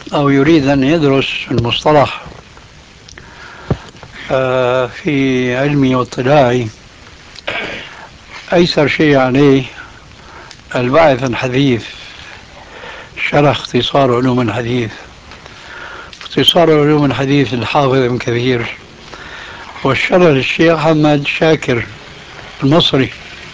أو يريد أن يدرس المصطلح في علمي واطلاعي، أيسر شيء عليه الباحث الحديث، شرح اختصار علوم الحديث. اختصار علوم الحديث الحافظ ابن كثير، والشرح للشيخ محمد شاكر المصري.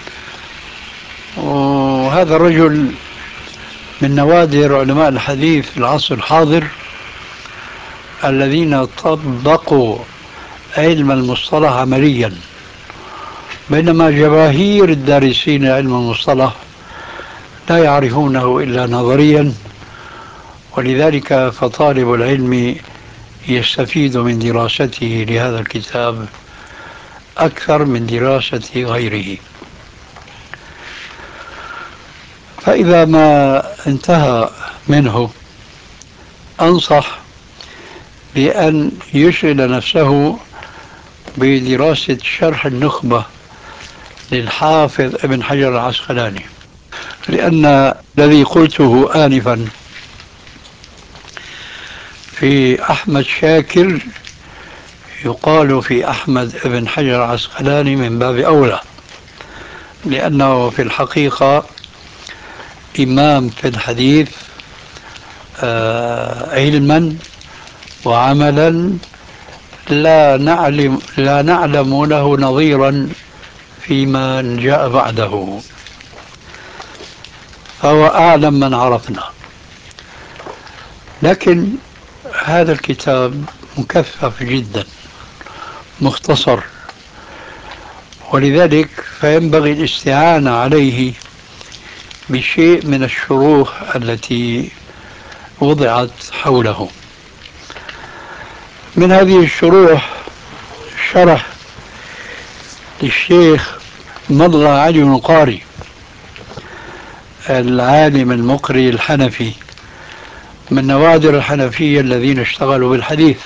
وهذا الرجل من نوادر علماء الحديث في العصر الحاضر الذين طبقوا علم المصطلح عمليا، بينما جماهير الدارسين علم المصطلح لا يعرفونه إلا نظريا. ولذلك فطالب العلم يستفيد من دراسته لهذا الكتاب أكثر من دراسة غيره. فإذا ما انتهى منه أنصح بأن يشغل نفسه بدراسة شرح النخبة للحافظ ابن حجر العسقلاني، لأن الذي قلته آنفا في أحمد شاكر يقال في أحمد ابن حجر العسقلاني من باب أولى، لأنه في الحقيقة إمام في الحديث علما وعملا، لا نعلم له نظيرا فيما جاء بعده، فهو أعلم من عرفنا. لكن هذا الكتاب مكثف جدا، مختصر، ولذلك فينبغي الاستعانة عليه بشيء من الشروح التي وضعت حوله. من هذه الشروح شرح للشيخ مضغى علي القاري، العالم المقري الحنفي من نوادر الحنفية الذين اشتغلوا بالحديث،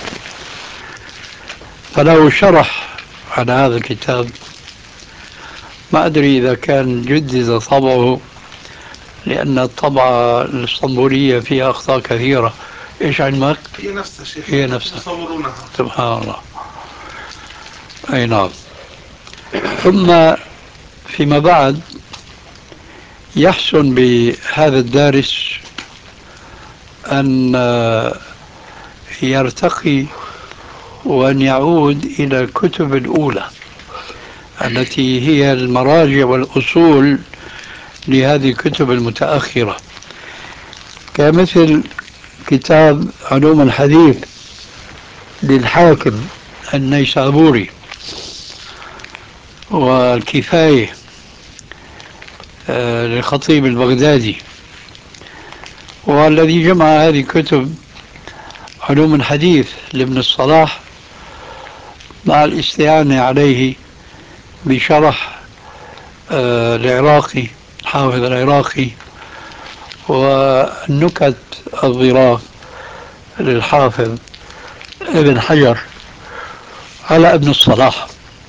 فله شرح على هذا الكتاب. ما أدري إذا كان جدد طبعه، لأن الطبعة الاسطنبولية فيها أخطاء كثيرة. إيش علمك؟ هي نفسها شيخ، هي نفسها، يصورونها. سبحان الله. أي نعم. ثم فيما بعد يحسن بهذا الدارس أن يرتقي وأن يعود إلى الكتب الأولى التي هي المراجع والأصول لهذه الكتب المتأخرة، كمثل كتاب علوم الحديث للحاكم النيسابوري، والكفاية للخطيب البغدادي. والذي جمع هذه الكتب علوم الحديث لابن الصلاح مع الاستعانة عليه بشرح العراقي، حافظ العراقي، والنكت الظراف للحافظ ابن حجر على ابن الصلاح.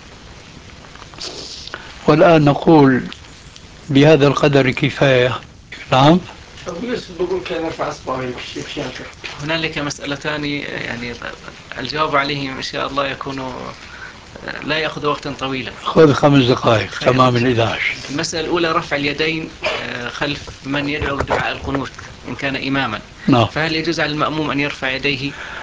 والآن نقول بهذا القدر كفاية. نعم. يوسف بقول كان يرفع اصبعه الشيخ شاكر. هنالك مسألتان يعني الجواب عليهم إن شاء الله يكون لا يأخذ وقتا طويلا. خذ 5 دقائق تمام 11. المسألة الأولى رفع اليدين خلف من يدعو بدعاء القنوت إن كان إماما. نعم. فهل يجوز على المأموم أن يرفع يديه